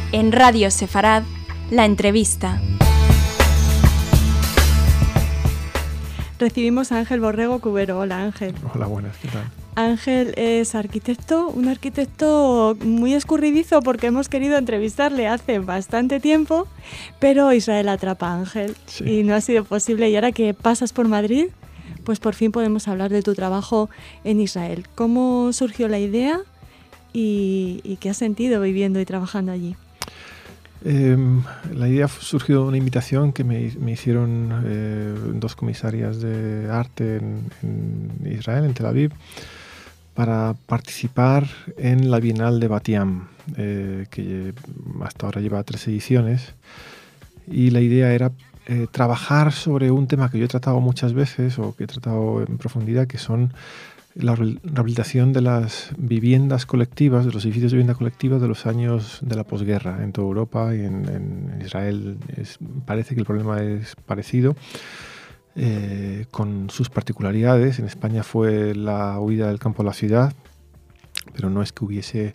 En Radio Sefarad, la entrevista. Recibimos a Ángel Borrego Cubero. Hola, Ángel. Hola, buenas, ¿qué tal? Ángel es arquitecto, un arquitecto muy escurridizo porque hemos querido entrevistarle hace bastante tiempo, pero Israel atrapa a Ángel y no ha sido posible. Y ahora que pasas por Madrid, pues por fin podemos hablar de tu trabajo en Israel. ¿Cómo surgió la idea y qué has sentido viviendo y trabajando allí? La idea surgió de una invitación que me hicieron dos comisarias de arte en Israel, en Tel Aviv, para participar en la Bienal de Bat Yam, que hasta ahora lleva 3 ediciones. Y la idea era trabajar sobre un tema que yo he tratado muchas veces o que he tratado en profundidad, que son la rehabilitación de las viviendas colectivas, de los edificios de vivienda colectiva de los años de la posguerra en toda Europa y en Israel. Parece que el problema es parecido, con sus particularidades. En España fue la huida del campo a la ciudad, pero no es que hubiese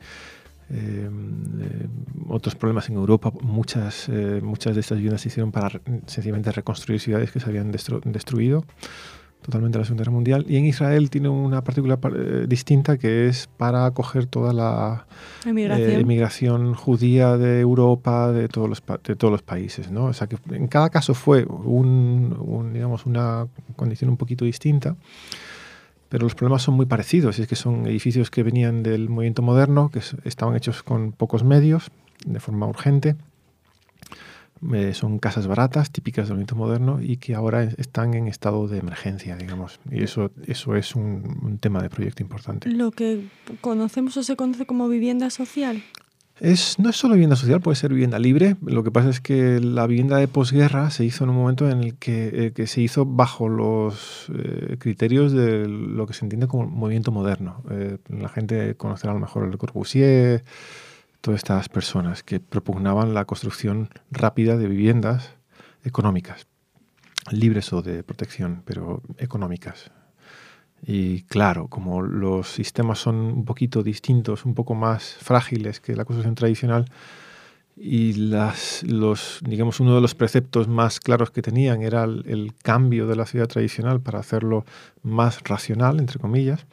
otros problemas en Europa. Muchas de estas viviendas se hicieron para sencillamente reconstruir ciudades que se habían destruido totalmente la Segunda Guerra Mundial. Y en Israel tiene una particularidad distinta, que es para acoger toda la emigración judía de Europa, de todos los países, ¿no? O sea que en cada caso fue digamos, una condición un poquito distinta, pero los problemas son muy parecidos. Es que son edificios que venían del movimiento moderno, que estaban hechos con pocos medios, de forma urgente. Son casas baratas, típicas del movimiento moderno, y que ahora están en estado de emergencia, digamos. Y eso es un tema de proyecto importante. ¿Lo que conocemos o se conoce como vivienda social? No es solo vivienda social, puede ser vivienda libre. Lo que pasa es que la vivienda de posguerra se hizo en un momento en el que se hizo bajo los criterios de lo que se entiende como movimiento moderno. La gente conocerá a lo mejor Le Corbusier, todas estas personas que propugnaban la construcción rápida de viviendas económicas, libres o de protección, pero económicas. Y claro, como los sistemas son un poquito distintos, un poco más frágiles que la construcción tradicional, y digamos, uno de los preceptos más claros que tenían era el cambio de la ciudad tradicional para hacerlo más racional, entre comillas,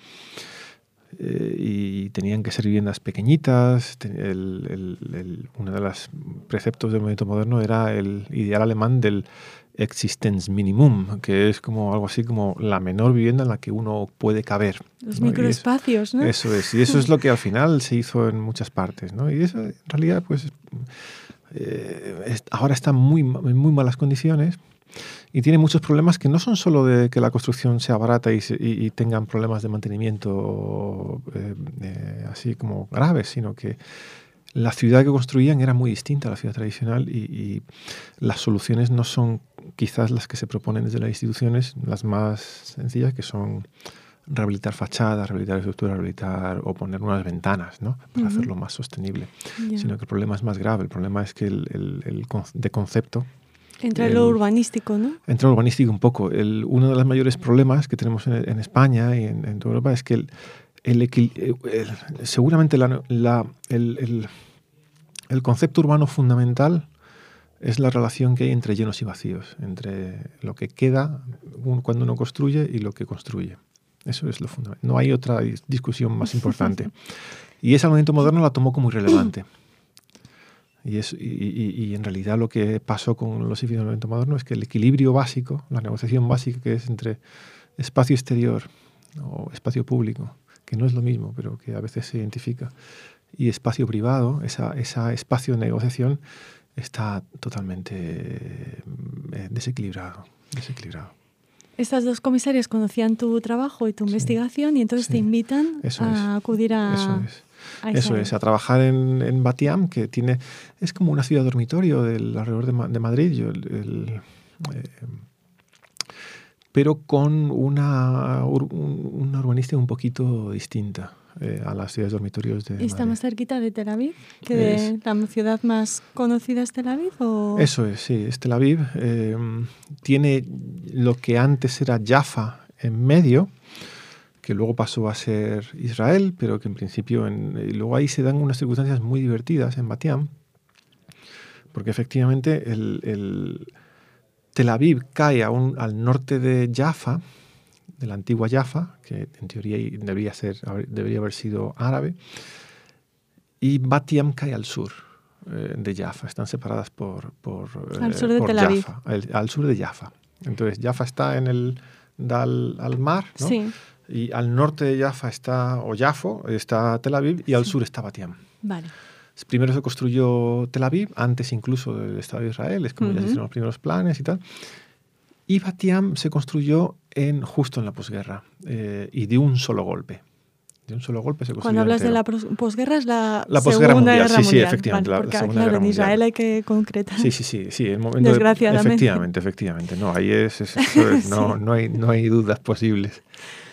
y tenían que ser viviendas pequeñitas. Uno de los preceptos del movimiento moderno era el ideal alemán del Existenzminimum, que es como algo así como la menor vivienda en la que uno puede caber. Los microespacios, ¿no? Eso es, y eso es lo que al final se hizo en muchas partes, ¿no? Y eso en realidad pues ahora está en muy malas condiciones. Y tiene muchos problemas que no son solo de que la construcción sea barata y tengan problemas de mantenimiento así como graves, sino que la ciudad que construían era muy distinta a la ciudad tradicional, y las soluciones no son quizás las que se proponen desde las instituciones, las más sencillas, que son rehabilitar fachadas, rehabilitar estructuras, o poner unas ventanas, ¿no? Para hacerlo más sostenible. Sino que el problema es más grave. El problema es que de concepto entra lo urbanístico, ¿no? Entra lo urbanístico un poco. Uno de los mayores problemas que tenemos en España y en toda Europa es que seguramente el concepto urbano fundamental es la relación que hay entre llenos y vacíos, entre lo que queda cuando uno construye y lo que construye. Eso es lo fundamental. No hay otra discusión más importante. Y ese movimiento moderno la tomó como irrelevante. Y en realidad lo que pasó con los edificios del movimiento moderno es que el equilibrio básico, la negociación básica, que es entre espacio exterior o espacio público, que no es lo mismo, pero que a veces se identifica, y espacio privado, ese espacio de negociación está totalmente desequilibrado. Estas dos comisarias conocían tu trabajo y tu investigación, y entonces te invitan a acudir a... Eso es, a trabajar en Bat Yam, que es como una ciudad dormitorio alrededor de Madrid, pero con una urbanística un poquito distinta a las ciudades dormitorios de Madrid. ¿Está más cerquita de Tel Aviv? ¿Que la ciudad más conocida es Tel Aviv? ¿O? Eso es, sí, es Tel Aviv. Tiene lo que antes era Jaffa en medio, que luego pasó a ser Israel, pero que en principio... y luego ahí se dan unas circunstancias muy divertidas en Bat Yam, porque efectivamente Tel Aviv cae al norte de Jaffa, de la antigua Jaffa, que en teoría debería haber sido árabe, y Bat Yam cae al sur de Jaffa. Están separadas al sur de Tel Aviv. Jaffa, al sur de Jaffa. Entonces Jaffa está da al mar, ¿no? Sí. Y al norte de Jaffa Jafo está Tel Aviv, y al sur está Bat Yam. Vale. Primero se construyó Tel Aviv, antes incluso del Estado de Israel, es como ya se hicieron los primeros planes y tal. Y Bat Yam se construyó justo en la posguerra, y de un solo golpe. De un solo golpe se construyó. Cuando hablas entero. de la posguerra es la posguerra Segunda Guerra Mundial. Sí, efectivamente. Vale, porque, la Segunda Guerra en Mundial. Israel hay que concretar. Sí. El momento Desgraciadamente. Efectivamente. No, ahí no hay dudas posibles.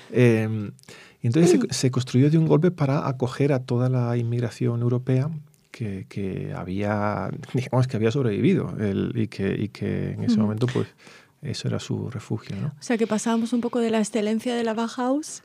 Y entonces se construyó de un golpe para acoger a toda la inmigración europea que había sobrevivido y que en ese momento pues eso era su refugio, ¿no? O sea que pasábamos un poco de la excelencia de la Bauhaus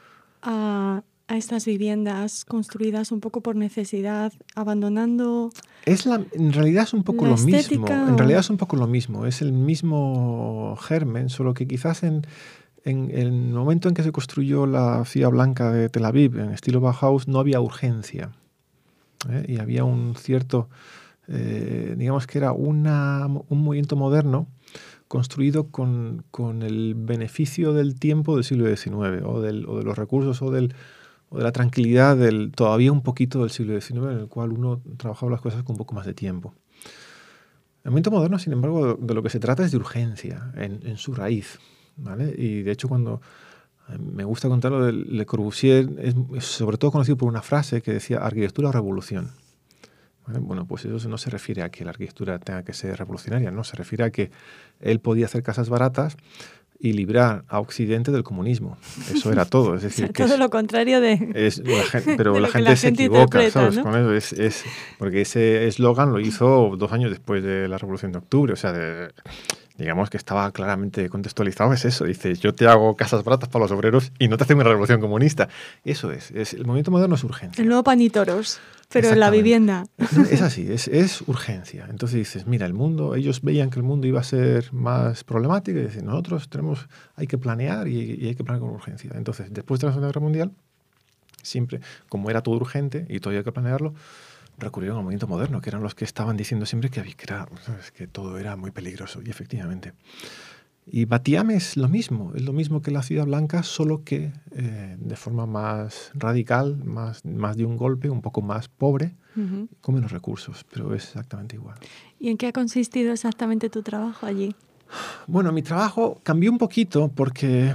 a estas viviendas construidas un poco por necesidad, abandonando... En realidad es un poco lo mismo. En realidad es un poco lo mismo. Es el mismo germen, solo que quizás en el momento en que se construyó la Ciudad Blanca de Tel Aviv, en estilo Bauhaus, no había urgencia. Y había un cierto, digamos que era un movimiento moderno construido con el beneficio del tiempo del siglo XIX, o de los recursos, o de la tranquilidad todavía un poquito del siglo XIX, en el cual uno trabajaba las cosas con un poco más de tiempo. El movimiento moderno, sin embargo, de lo que se trata es de urgencia, en su raíz, ¿vale? Y de hecho, cuando me gusta contarlo de Le Corbusier, es sobre todo conocido por una frase que decía arquitectura o revolución. ¿Vale? Bueno, pues eso no se refiere a que la arquitectura tenga que ser revolucionaria, no, se refiere a que él podía hacer casas baratas y librar a Occidente del comunismo. Eso era todo. Es decir, o sea, todo lo contrario pero la gente se equivoca, ¿sabes? ¿No? Con eso porque ese eslogan lo hizo 2 años después de la Revolución de Octubre. O sea, digamos que estaba claramente contextualizado. Es eso. Dice, yo te hago casas baratas para los obreros y no te hacen una revolución comunista. Eso es el movimiento moderno es urgencia. El nuevo Panitoros, pero en la vivienda. Es así, es urgencia. Entonces dices, mira, ellos veían que el mundo iba a ser más problemático y dicen, nosotros hay que planear y hay que planear con urgencia. Entonces, después de la Segunda Guerra Mundial, siempre, como era todo urgente y todavía hay que planearlo, recurrieron al movimiento moderno, que eran los que estaban diciendo siempre que todo era muy peligroso, y efectivamente. Y Bat Yam es lo mismo que la Ciudad Blanca, solo que de forma más radical, más de un golpe, un poco más pobre, con menos recursos, pero es exactamente igual. ¿Y en qué ha consistido exactamente tu trabajo allí? Bueno, mi trabajo cambió un poquito porque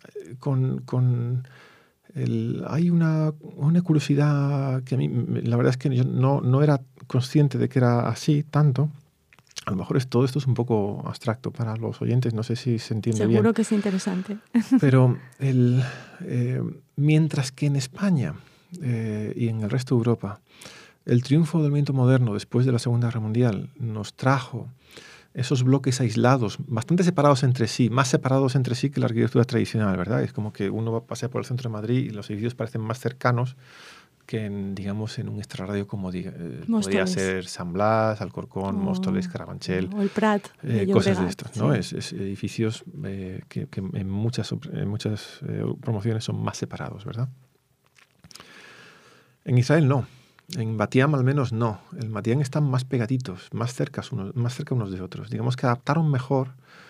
hay una curiosidad que a mí, la verdad es que yo no era consciente de que era así tanto. A lo mejor todo esto es un poco abstracto para los oyentes, no sé si se entiende bien. Seguro que es interesante. Pero mientras que en España y en el resto de Europa, el triunfo del movimiento moderno después de la Segunda Guerra Mundial nos trajo esos bloques aislados, bastante separados entre sí, más separados entre sí que la arquitectura tradicional, ¿verdad? Es como que uno va a pasear por el centro de Madrid y los edificios parecen más cercanos que en un extrarradio como podría ser San Blas, Alcorcón, Móstoles, Carabanchel. O el Prat. Cosas de estas, ¿no? Sí. Es edificios que en muchas promociones son más separados, ¿verdad? En Israel no. En Bat Yam al menos no. En Bat Yam están más pegaditos, más cerca unos de otros. Digamos que adaptaron mejor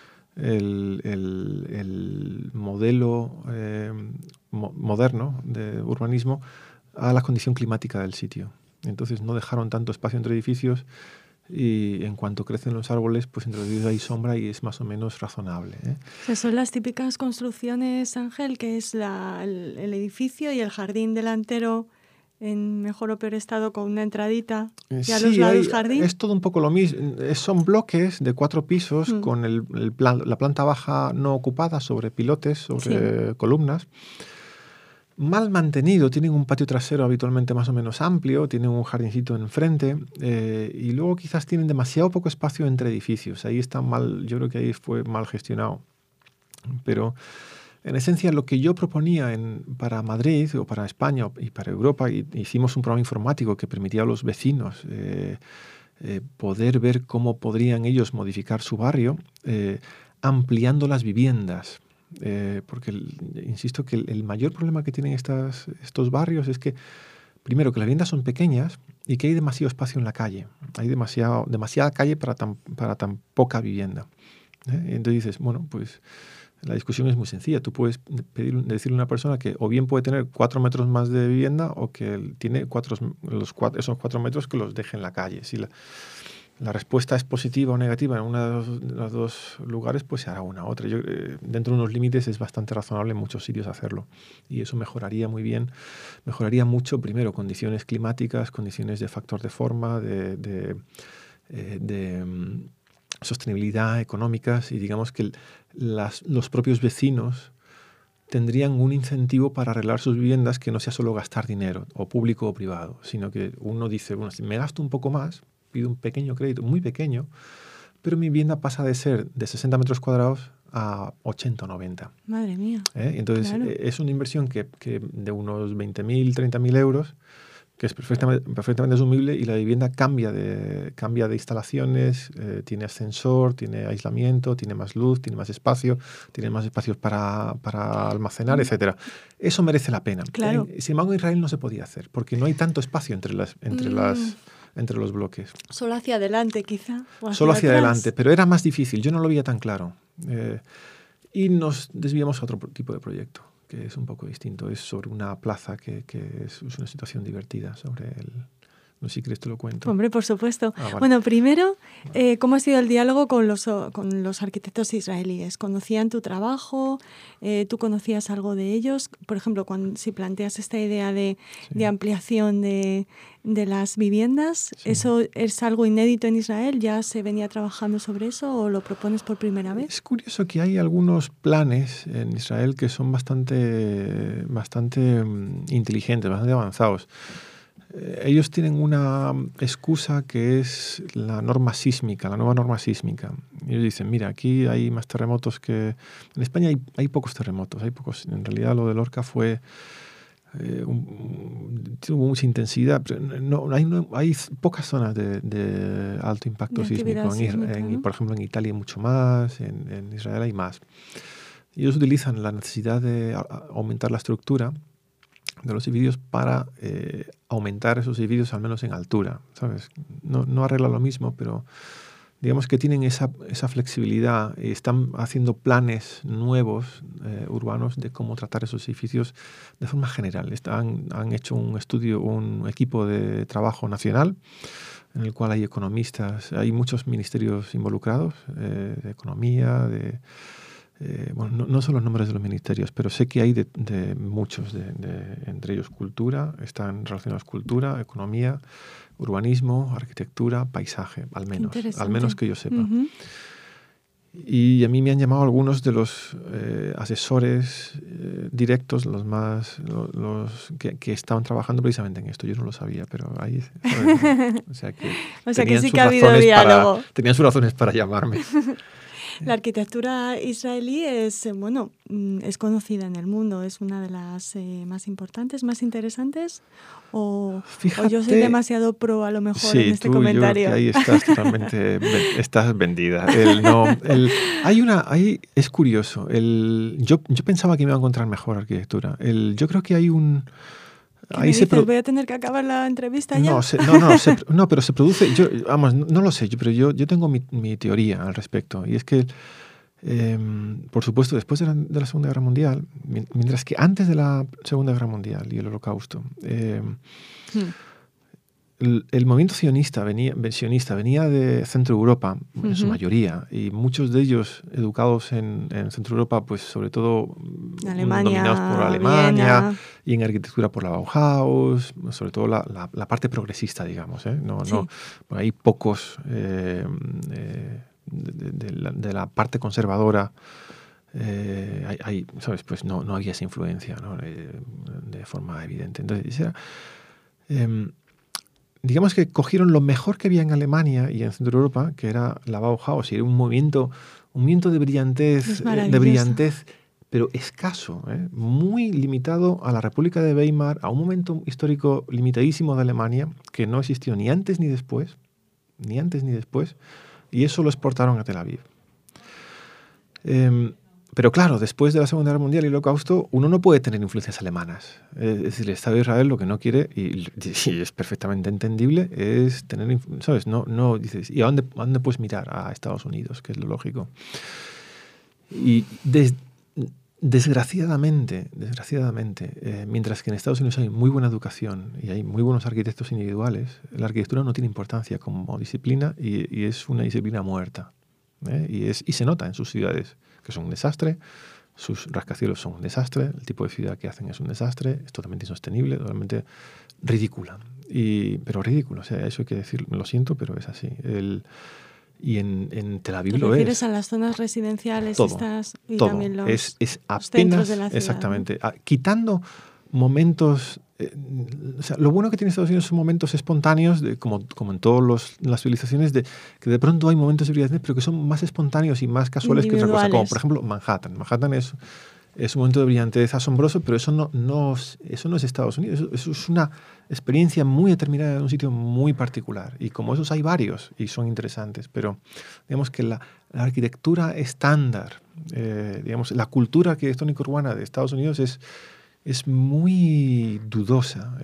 el modelo moderno de urbanismo a la condición climática del sitio. Entonces no dejaron tanto espacio entre edificios y en cuanto crecen los árboles, pues entre ellos hay sombra y es más o menos razonable, ¿eh? O sea, son las típicas construcciones, Ángel, que es el edificio y el jardín delantero en mejor o peor estado con una entradita y a los lados jardín. Es todo un poco lo mismo. Son bloques de 4 pisos con la planta baja no ocupada sobre pilotes, sobre columnas. Mal mantenido, tienen un patio trasero habitualmente más o menos amplio, tienen un jardincito enfrente y luego quizás tienen demasiado poco espacio entre edificios. Ahí está mal, yo creo que ahí fue mal gestionado. Pero en esencia lo que yo proponía para Madrid o para España y para Europa, hicimos un programa informático que permitía a los vecinos poder ver cómo podrían ellos modificar su barrio ampliando las viviendas. Porque insisto que el mayor problema que tienen estos barrios es que, primero, que las viviendas son pequeñas y que hay demasiado espacio en la calle. Hay demasiada calle para tan poca vivienda. Entonces dices, bueno, pues la discusión es muy sencilla. Tú puedes decirle a una persona que o bien puede tener 4 metros más de vivienda o que tiene esos 4 metros que los deje en la calle. Si la respuesta es positiva o negativa en uno de los dos lugares, pues se hará una u otra. Dentro de unos límites es bastante razonable en muchos sitios hacerlo. Y eso mejoraría mucho, primero, condiciones climáticas, condiciones de factor de forma, de sostenibilidad económicas, y digamos que los propios vecinos tendrían un incentivo para arreglar sus viviendas que no sea solo gastar dinero, o público o privado, sino que uno dice, bueno, si me gasto un poco más, pido un pequeño crédito, muy pequeño, pero mi vivienda pasa de ser de 60 metros cuadrados a 80 o 90. Madre mía. Entonces, claro, es una inversión que de unos 20.000, 30.000 euros, que es perfectamente asumible, y la vivienda cambia de instalaciones, tiene ascensor, tiene aislamiento, tiene más luz, tiene más espacios para almacenar, etcétera. Eso merece la pena. Claro. Sin embargo, en Israel no se podía hacer, porque no hay tanto espacio entre los bloques. Solo hacia adelante, quizá. Solo hacia adelante, pero era más difícil. Yo no lo veía tan claro. Y nos desviamos a otro tipo de proyecto, que es un poco distinto. Es sobre una plaza que es una situación divertida sobre el... No sé si quieres te lo cuento. Hombre, por supuesto. Vale. Bueno, primero, ¿cómo ha sido el diálogo con los arquitectos israelíes? ¿Conocían tu trabajo? ¿Tú conocías algo de ellos? Por ejemplo, si planteas esta idea de ampliación de las viviendas, sí. ¿Eso es algo inédito en Israel? ¿Ya se venía trabajando sobre eso o lo propones por primera vez? Es curioso que hay algunos planes en Israel que son bastante inteligentes, bastante avanzados. Ellos tienen una excusa que es la norma sísmica, la nueva norma sísmica. Ellos dicen, mira, aquí hay más terremotos que... En España hay pocos terremotos, hay pocos. En realidad lo de Lorca fue... tuvo mucha intensidad, pero hay pocas zonas de alto impacto sísmico. ¿No? Por ejemplo, en Italia hay mucho más, en Israel hay más. Ellos utilizan la necesidad de aumentar la estructura de los edificios para aumentar esos edificios al menos en altura, ¿sabes? No arregla lo mismo, pero digamos que tienen esa flexibilidad y están haciendo planes nuevos urbanos de cómo tratar esos edificios de forma general. Han hecho un estudio, un equipo de trabajo nacional en el cual hay economistas, hay muchos ministerios involucrados, de economía, bueno, no son los nombres de los ministerios, pero sé que hay de muchos, entre ellos cultura, están relacionados cultura, economía, urbanismo, arquitectura, paisaje, al menos que yo sepa. Uh-huh. Y a mí me han llamado algunos de los asesores directos, los que estaban trabajando precisamente en esto. Yo no lo sabía, pero ahí... O sea que sí que ha habido diálogo. Tenían sus razones para llamarme. La arquitectura israelí es conocida en el mundo, es una de las más importantes, más interesantes, o yo soy demasiado pro a lo mejor en este comentario. Sí, ahí estás totalmente estás vendida. Es curioso. Yo pensaba que me iba a encontrar mejor arquitectura. Yo creo que hay un... ¿Voy a tener que acabar la entrevista ya? No, pero se produce... no lo sé, pero yo tengo mi teoría al respecto. Y es que, por supuesto, después de la Segunda Guerra Mundial, mientras que antes de la Segunda Guerra Mundial y el Holocausto, el movimiento sionista venía de Centro Europa, en su mayoría, y muchos de ellos educados en Centro Europa, pues sobre todo dominados por Alemania, Viena, y en arquitectura por la Bauhaus, sobre todo la parte progresista, digamos. Hay pocos de la parte conservadora. ¿Sabes? Pues no había esa influencia, ¿no? De forma evidente. Entonces, digamos que cogieron lo mejor que había en Alemania y en Centro Europa, que era la Bauhaus, y era un movimiento de brillantez, pero escaso, muy limitado a la República de Weimar, a un momento histórico limitadísimo de Alemania, que no existió ni antes ni después, ni antes ni después, y eso lo exportaron a Tel Aviv. Pero claro, después de la Segunda Guerra Mundial y el Holocausto, uno no puede tener influencias alemanas. Es decir, el Estado de Israel lo que no quiere, y es perfectamente entendible, es tener, ¿sabes? No dices, ¿y a dónde puedes mirar? A Estados Unidos, que es lo lógico. Y desgraciadamente, mientras que en Estados Unidos hay muy buena educación y hay muy buenos arquitectos individuales, la arquitectura no tiene importancia como disciplina y es una disciplina muerta. Y se nota en sus ciudades, que son un desastre, sus rascacielos son un desastre, el tipo de ciudad que hacen es un desastre, es totalmente insostenible, totalmente ridícula. Pero ridículo, o sea, eso hay que decir, lo siento, pero es así. Y en Tel Aviv lo es. ¿Te refieres a las zonas residenciales todo, y todo. también los apenas, centros de la ciudad? Exactamente. ¿No? Quitando momentos... o sea, lo bueno que tiene Estados Unidos son momentos espontáneos, como en todas las civilizaciones, que de pronto hay momentos de brillantez, pero que son más espontáneos y más casuales que otra cosa. Como por ejemplo Manhattan. Manhattan es un momento de brillantez asombroso, pero eso no es Estados Unidos. Eso es una experiencia muy determinada en un sitio muy particular. Y como esos hay varios y son interesantes. Pero digamos que la arquitectura estándar, digamos, la cultura arquitectónica urbana de Estados Unidos es muy dudosa,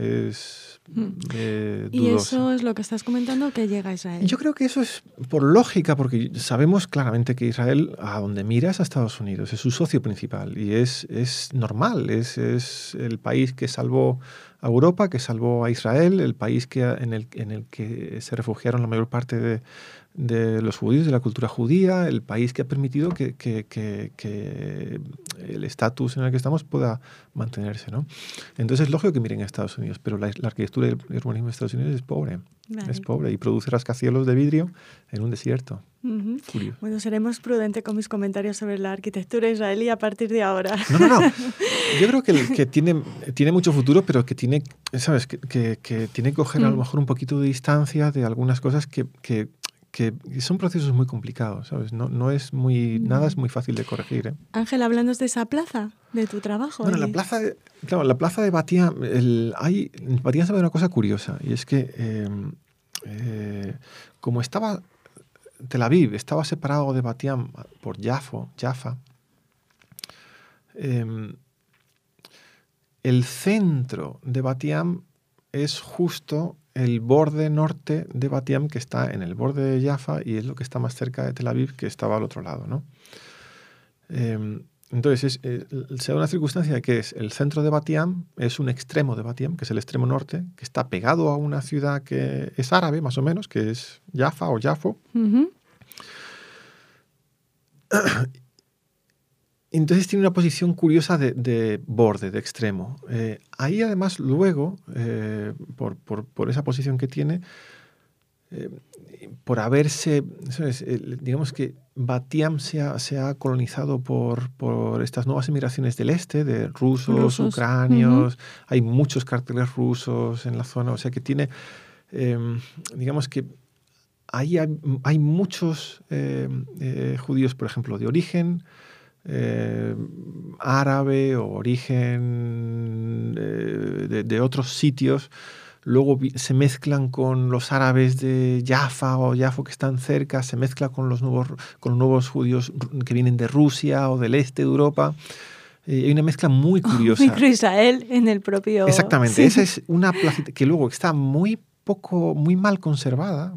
dudosa. ¿Y eso es lo que estás comentando que llega a Israel? Yo creo que eso es por lógica, porque sabemos claramente que Israel, a donde mira, es a Estados Unidos, es su socio principal y es normal, es el país que salvó a Europa, que salvó a Israel, el país en el que se refugiaron la mayor parte de los judíos, de la cultura judía, el país que ha permitido que el estatus en el que estamos pueda mantenerse, ¿no? Entonces es lógico que miren a Estados Unidos, pero la arquitectura y el urbanismo de Estados Unidos es pobre. Vale. Es pobre y produce rascacielos de vidrio en un desierto. Uh-huh. Bueno, seremos prudentes con mis comentarios sobre la arquitectura israelí a partir de ahora. No. Yo creo que tiene mucho futuro, pero que tiene, ¿sabes? Que tiene que coger a lo mejor un poquito de distancia de algunas cosas que son procesos muy complicados, ¿sabes? No es nada es muy fácil de corregir, ¿eh? Ángel, háblanos de esa plaza, de tu trabajo. Bueno, la plaza de Bat Yam, en Bat Yam se ve una cosa curiosa, y es que como estaba Tel Aviv, estaba separado de Bat Yam por Jaffa, el centro de Bat Yam es justo el borde norte de Bat Yam, que está en el borde de Jaffa, y es lo que está más cerca de Tel Aviv, que estaba al otro lado, ¿no? Entonces, se da una circunstancia que es el centro de Bat Yam, es un extremo de Bat Yam, que es el extremo norte, que está pegado a una ciudad que es árabe, más o menos, que es Jaffa o Jafo. Uh-huh. Entonces tiene una posición curiosa de borde, de extremo. Ahí además luego, por esa posición que tiene, por haberse, ¿sabes? Digamos que Bat Yam se ha colonizado por estas nuevas emigraciones del este, de rusos. Ucranios, uh-huh. Hay muchos carteles rusos en la zona, o sea que tiene, digamos que ahí hay muchos judíos, por ejemplo, de origen árabe o origen de otros sitios, luego se mezclan con los árabes de Jaffa o Jafo que están cerca, se mezcla con los nuevos judíos que vienen de Rusia o del este de Europa. Hay una mezcla muy curiosa. Microisrael en el propio... Exactamente, sí. Esa es una placita que luego está muy mal conservada,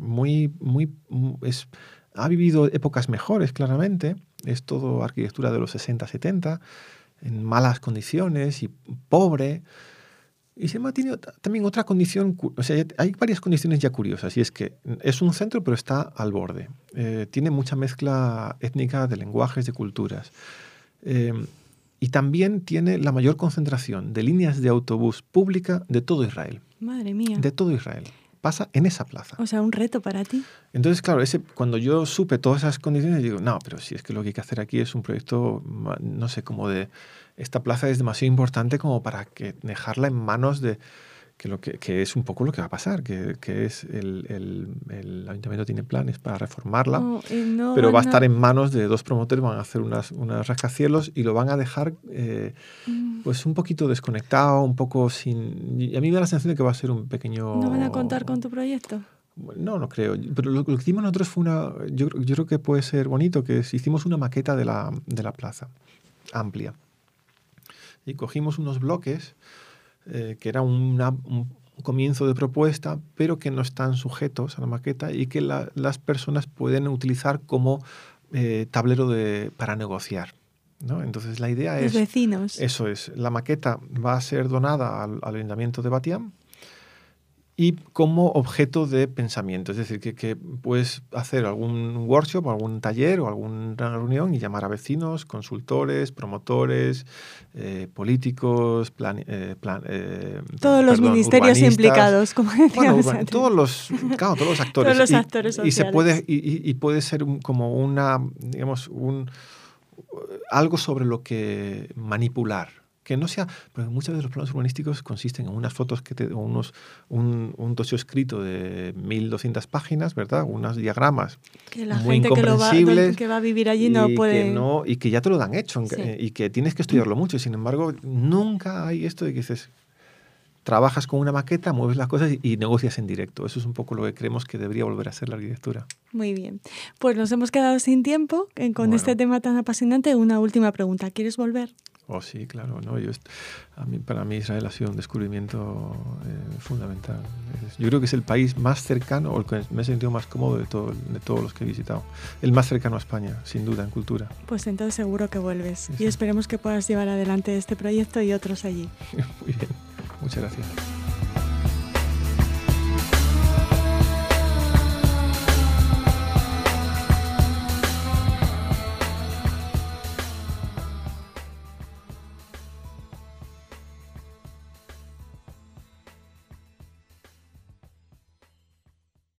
ha vivido épocas mejores, claramente. Es todo arquitectura de los 60-70, en malas condiciones y pobre. Y se tiene también otra condición, o sea, hay varias condiciones ya curiosas, y es que es un centro, pero está al borde. Tiene mucha mezcla étnica de lenguajes, de culturas. Y también tiene la mayor concentración de líneas de autobús pública de todo Israel. Madre mía. De todo Israel. Pasa en esa plaza. O sea, un reto para ti. Entonces, claro, cuando yo supe todas esas condiciones, digo, no, pero si es que lo que hay que hacer aquí es un proyecto, no sé, como de... Esta plaza es demasiado importante como para dejarla en manos de... Que es un poco lo que va a pasar, que es el ayuntamiento tiene planes para reformarla, pero va a estar en manos de dos promotores, van a hacer unas rascacielos y lo van a dejar pues un poquito desconectado, un poco sin... Y a mí me da la sensación de que va a ser un pequeño... ¿No van a contar con tu proyecto? No creo. Pero lo que hicimos nosotros fue yo creo que puede ser bonito, que hicimos una maqueta de la plaza, amplia. Y cogimos unos bloques, que era un comienzo de propuesta, pero que no están sujetos a la maqueta y que las personas pueden utilizar como tablero para negociar, ¿no? Entonces la idea es... Los vecinos. Eso es. La maqueta va a ser donada al Ayuntamiento de Batiam y como objeto de pensamiento. Es decir, que puedes hacer algún workshop, algún taller o alguna reunión y llamar a vecinos, consultores, promotores, políticos, todos los ministerios urbanistas, implicados, como decíamos antes. Todos los actores. Todos los actores sociales. Y puede ser como algo sobre lo que manipular. Que no sea, porque muchas veces los planos urbanísticos consisten en unas fotos un dossier escrito de 1200 páginas, ¿verdad? Unos diagramas que la muy gente incomprensibles que va a vivir allí no puede... y que ya te lo dan hecho, sí. Y que tienes que estudiarlo mucho. Y sin embargo, nunca hay esto de que dices, trabajas con una maqueta, mueves las cosas y negocias en directo. Eso es un poco lo que creemos que debería volver a ser la arquitectura. Muy bien. Pues nos hemos quedado sin tiempo con este tema tan apasionante. Una última pregunta. ¿Quieres volver? Oh, sí, claro. ¿No? Para mí Israel ha sido un descubrimiento fundamental. Yo creo que es el país más cercano, o el que me he sentido más cómodo de todos los que he visitado. El más cercano a España, sin duda, en cultura. Pues entonces seguro que vuelves. Sí. Y esperemos que puedas llevar adelante este proyecto y otros allí. Muy bien. Muchas gracias.